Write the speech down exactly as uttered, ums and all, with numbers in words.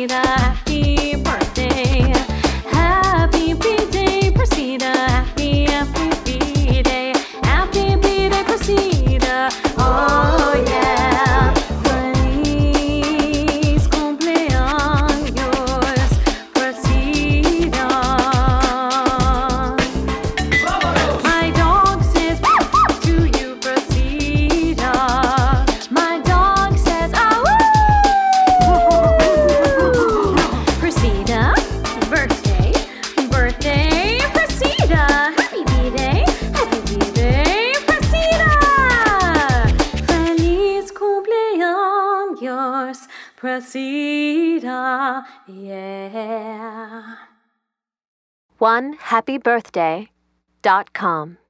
Procida, happy birthday. Happy B-Day, Procida, happy, happy B-Day. Happy B-Day, Procida, oh yeah. Feliz cumpleaños, Procida. My dog says to you, Procida. My dog says, ah, woo! Procida, birthday, birthday, Procida. Happy B-Day, happy B-Day, Procida. Feliz cumpleaños, Procida, yeah. one happy birthday dot com